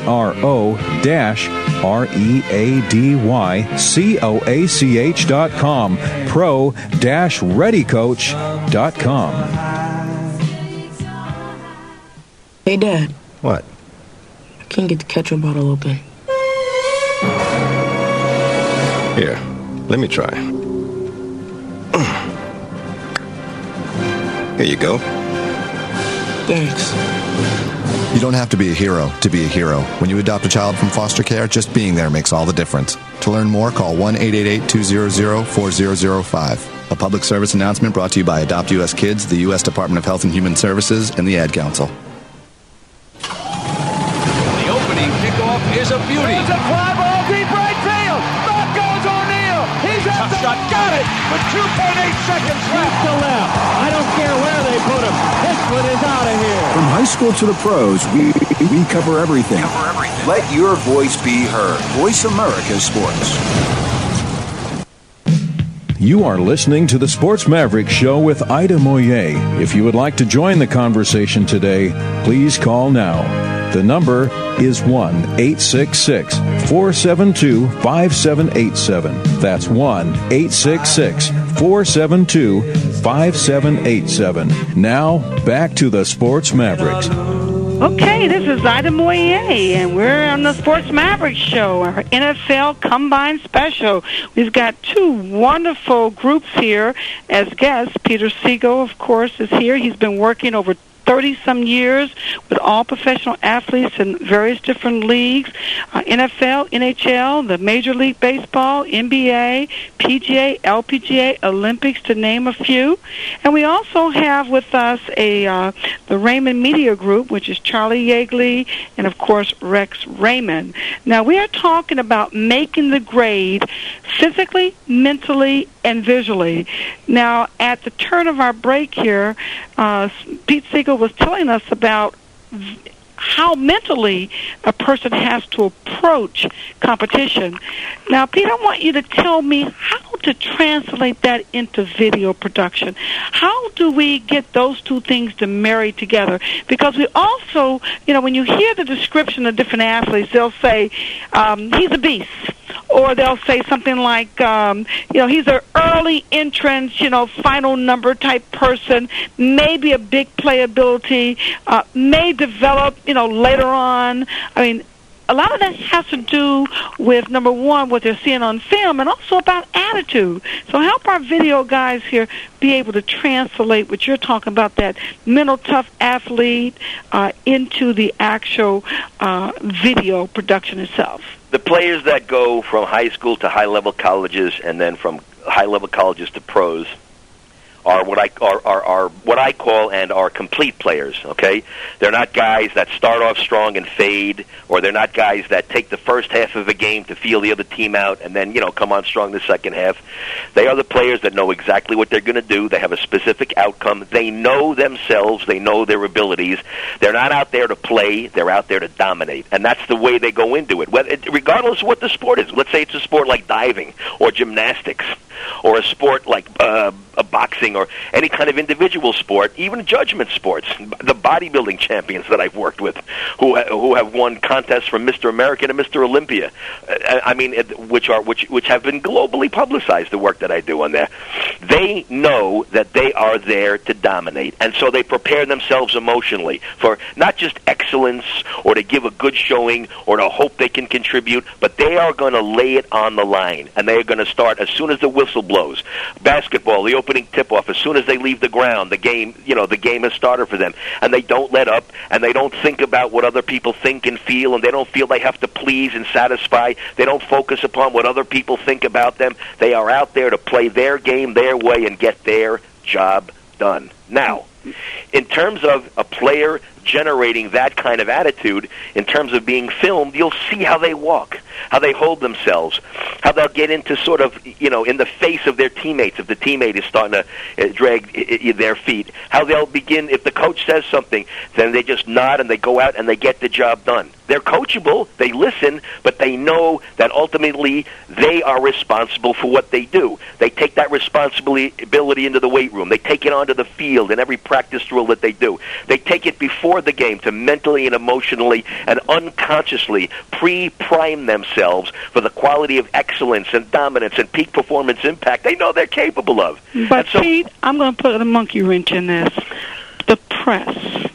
pro-readycoach.com. pro-readycoach.com. Hey, Dad. What? I can't get the ketchup bottle open. Here, let me try. Here you go. Thanks. You don't have to be a hero to be a hero. When you adopt a child from foster care, just being there makes all the difference. To learn more, call 1-888-200-4005. A public service announcement brought to you by Adopt U.S. Kids, the U.S. Department of Health and Human Services, and the Ad Council. The opening kickoff is a beauty. It's a fly ball deep right field. Back goes O'Neill. He's at the shot. Got it with 2.8 seconds left to left. I don't care where they put him. This one is out of here. From high school to the pros, we cover everything. Let your voice be heard. Voice America Sports. You are listening to the Sports Maverick Show with Ida Moye. If you would like to join the conversation today, please call now. The number is 1-866-472-5787. That's 1-866-472-5787. Now, back to the Sports Mavericks. Okay, this is Ida Moye, and we're on the Sports Maverick Show, our NFL Combine Special. We've got two wonderful groups here as guests. Peter Segal, of course, is here. He's been working over 30-some years with all professional athletes in various different leagues, NFL, NHL, the Major League Baseball, NBA, PGA, LPGA, Olympics, to name a few. And we also have with us the Raymond Media Group, which is Charlie Yeagley and, of course, Rex Raymond. Now, we are talking about making the grade physically, mentally, and visually. Now, at the turn of our break here, Pete Segal was telling us about how mentally a person has to approach competition. Now, Pete, I want you to tell me how to translate that into video production. How do we get those two things to marry together? Because we also, when you hear the description of different athletes, they'll say, he's a beast. Or they'll say something like, he's an early entrance, final number type person, maybe a big playability, may develop, later on. I mean, a lot of that has to do with, number one, what they're seeing on film, and also about attitude. So help our video guys here be able to translate what you're talking about, that mental tough athlete, into the actual video production itself. The players that go from high school to high-level colleges and then from high-level colleges to pros are what I call and are complete players, okay? They're not guys that start off strong and fade, or they're not guys that take the first half of a game to feel the other team out and then, come on strong the second half. They are the players that know exactly what they're going to do. They have a specific outcome. They know themselves. They know their abilities. They're not out there to play. They're out there to dominate, and that's the way they go into it, regardless of what the sport is. Let's say it's a sport like diving or gymnastics, or a sport like a boxing or any kind of individual sport, even judgment sports. The bodybuilding champions that I've worked with who have won contests from Mr. America to Mr. Olympia, which have been globally publicized, the work that I do on there. They know that they are there to dominate, and so they prepare themselves emotionally for not just excellence or to give a good showing or to hope they can contribute, but they are going to lay it on the line, and they are going to start as soon as the whistle blows. Basketball, the opening tip-off, as soon as they leave the ground, the game has started for them, and they don't let up, and they don't think about what other people think and feel, and they don't feel they have to please and satisfy. They don't focus upon what other people think about them. They are out there to play their game their way and get their job done. Now, in terms of a player generating that kind of attitude, in terms of being filmed, you'll see how they walk. how they hold themselves, how they'll get into sort of, in the face of their teammates if the teammate is starting to drag their feet, how they'll begin, if the coach says something, then they just nod and they go out and they get the job done. They're coachable, they listen, but they know that ultimately they are responsible for what they do. They take that responsibility into the weight room. They take it onto the field in every practice drill that they do. They take it before the game to mentally and emotionally and unconsciously pre-prime themselves for the quality of excellence and dominance and peak performance impact they know they're capable of. But, Pete, I'm going to put a monkey wrench in this. The press.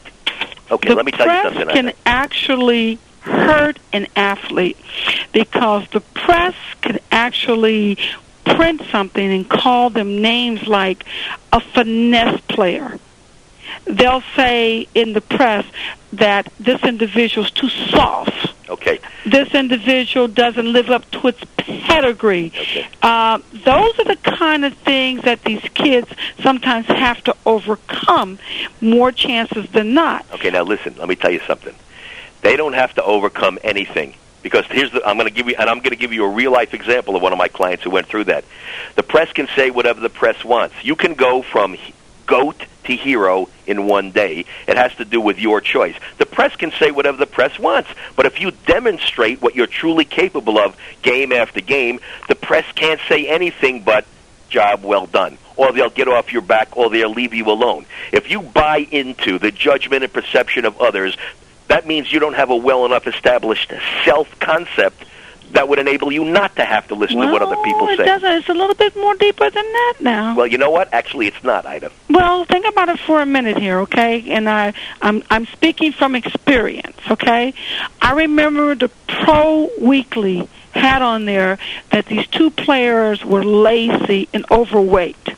Okay, let me tell you something. The press can actually hurt an athlete because the press can actually print something and call them names like a finesse player. They'll say in the press that this individual's too soft. Okay. This individual doesn't live up to its pedigree. Okay. Those are the kind of things that these kids sometimes have to overcome, more chances than not. Okay, now listen, let me tell you something. They don't have to overcome anything. Because I'm going to give you a real life example of one of my clients who went through that. The press can say whatever the press wants. You can go from GOAT to hero in one day. It has to do with your choice. The press can say whatever the press wants, but if you demonstrate what you're truly capable of game after game, the press can't say anything but job well done, or they'll get off your back, or they'll leave you alone. If you buy into the judgment and perception of others, that means you don't have a well enough established self-concept that would enable you not to have to listen to what other people say. It's a little bit more deeper than that now. Well, you know what? Actually, it's not, Ida. Well, think about it for a minute here, okay? And I'm speaking from experience, okay? I remember the Pro Weekly had on there that these two players were lazy and overweight.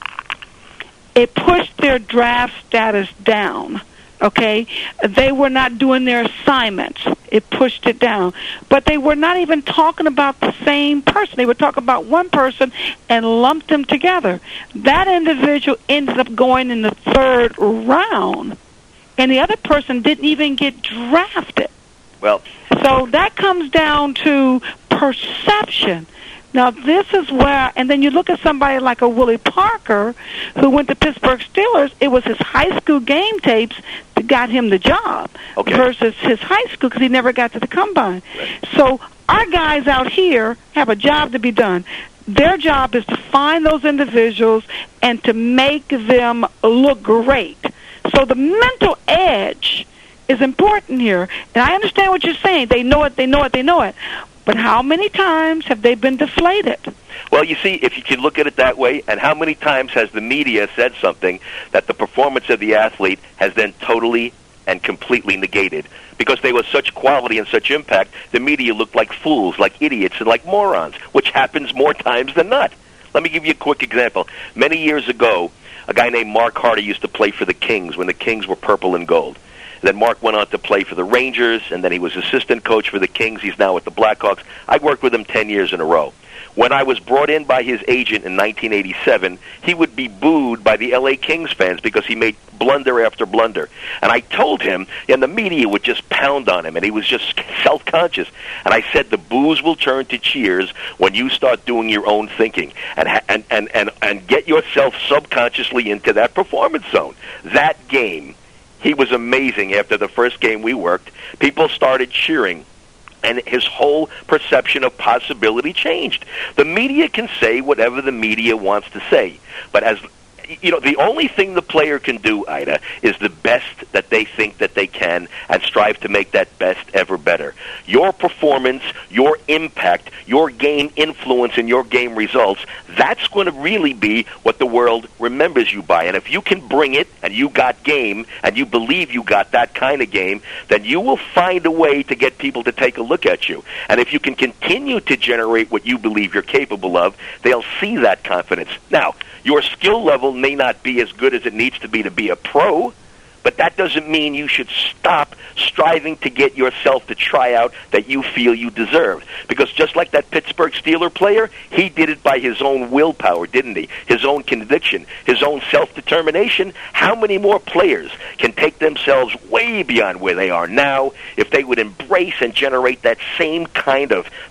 It pushed their draft status down. Okay, they were not doing their assignments. It pushed it down. But they were not even talking about the same person. They were talking about one person and lumped them together. That individual ended up going in the third round, and the other person didn't even get drafted. Well, so that comes down to perception. Now, this is where, and then you look at somebody like a Willie Parker who went to Pittsburgh Steelers. It was his high school game tapes that got him the job versus his high school because he never got to the combine. Right. So our guys out here have a job to be done. Their job is to find those individuals and to make them look great. So the mental edge is important here. And I understand what you're saying. They know it, they know it, they know it. But how many times have they been deflated? Well, you see, if you can look at it that way, and how many times has the media said something that the performance of the athlete has then totally and completely negated? Because they were such quality and such impact, the media looked like fools, like idiots, and like morons, which happens more times than not. Let me give you a quick example. Many years ago, a guy named Mark Harder used to play for the Kings when the Kings were purple and gold. Then Mark went on to play for the Rangers, and then he was assistant coach for the Kings. He's now with the Blackhawks. I worked with him 10 years in a row. When I was brought in by his agent in 1987, he would be booed by the L.A. Kings fans because he made blunder after blunder. And I told him, and the media would just pound on him, and he was just self-conscious. And I said, the boos will turn to cheers when you start doing your own thinking and get yourself subconsciously into that performance zone. That game, he was amazing. After the first game we worked, people started cheering, and his whole perception of possibility changed. The media can say whatever the media wants to say, but as you know, the only thing the player can do, Ida, is the best that they think that they can and strive to make that best ever better. Your performance, your impact, your game influence, and your game results, that's going to really be what the world remembers you by. And if you can bring it, and you got game, and you believe you got that kind of game, then you will find a way to get people to take a look at you. And if you can continue to generate what you believe you're capable of, they'll see that confidence. Now, your skill level may not be as good as it needs to be a pro, but that doesn't mean you should stop striving to get yourself the tryout that you feel you deserve. Because just like that Pittsburgh Steeler player, he did it by his own willpower, didn't he? His own conviction, his own self-determination. How many more players can take themselves way beyond where they are now if they would embrace and generate that same kind of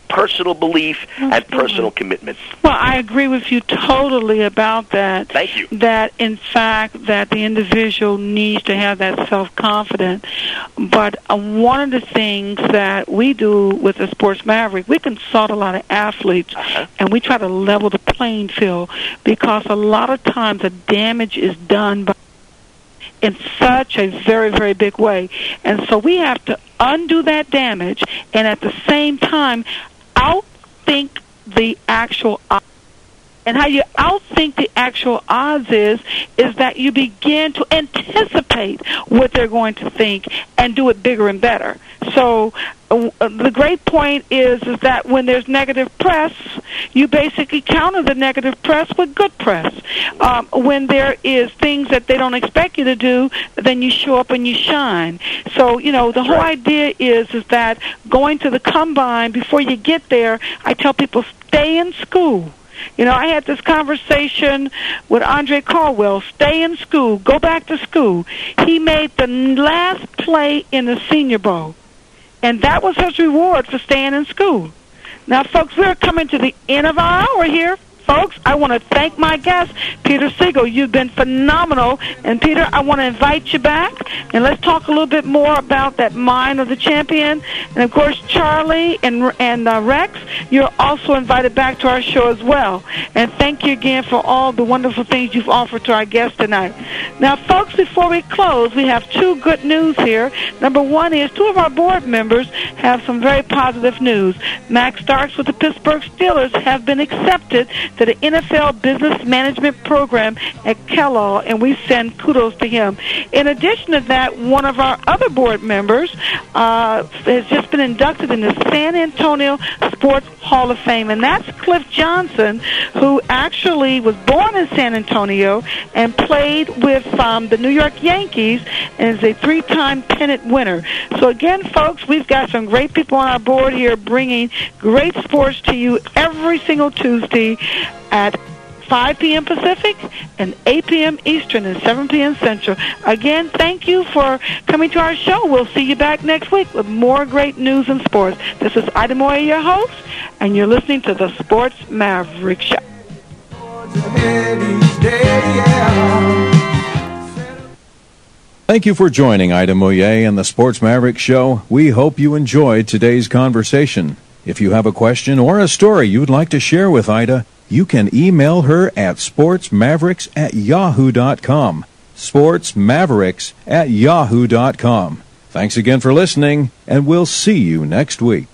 personal belief and personal commitment. Well, I agree with you totally about that. Thank you. That, in fact, that the individual needs to have that self-confidence. But one of the things that we do with the Sports Maverick, we consult a lot of athletes, and we try to level the playing field, because a lot of times the damage is done by in such a very, very big way. And so we have to undo that damage and at the same time outthink the actual odds. And how you outthink the actual odds is that you begin to anticipate what they're going to think and do it bigger and better. So the great point is that when there's negative press, you basically counter the negative press with good press. When there is things that they don't expect you to do, then you show up and you shine. So, the whole idea is that going to the combine, before you get there, I tell people, stay in school. I had this conversation with Andre Caldwell. Stay in school. Go back to school. He made the last play in the Senior Bowl, and that was his reward for staying in school. Now, folks, we're coming to the end of our hour here. Folks, I want to thank my guest, Peter Siegel. You've been phenomenal. And, Peter, I want to invite you back, and let's talk a little bit more about that mind of the champion. And, of course, Charlie and Rex, you're also invited back to our show as well. And thank you again for all the wonderful things you've offered to our guests tonight. Now, folks, before we close, we have two good news here. Number one is two of our board members have some very positive news. Max Starks with the Pittsburgh Steelers have been accepted to the NFL Business Management Program at Kellogg, and we send kudos to him. In addition to that, one of our other board members has just been inducted in the San Antonio Sports Hall of Fame, and that's Cliff Johnson, who actually was born in San Antonio and played with the New York Yankees and is a three-time pennant winner. So again, folks, we've got some great people on our board here bringing great sports to you every single Tuesday at 5 p.m. Pacific and 8 p.m. Eastern and 7 p.m. Central. Again, thank you for coming to our show. We'll see you back next week with more great news and sports. This is Ida Moya, your host, and you're listening to the Sports Maverick Show. Thank you for joining Ida Moya and the Sports Maverick Show. We hope you enjoyed today's conversation. If you have a question or a story you'd like to share with Ida, you can email her at sportsmavericks@yahoo.com. sportsmavericks@yahoo.com. Thanks again for listening, and we'll see you next week.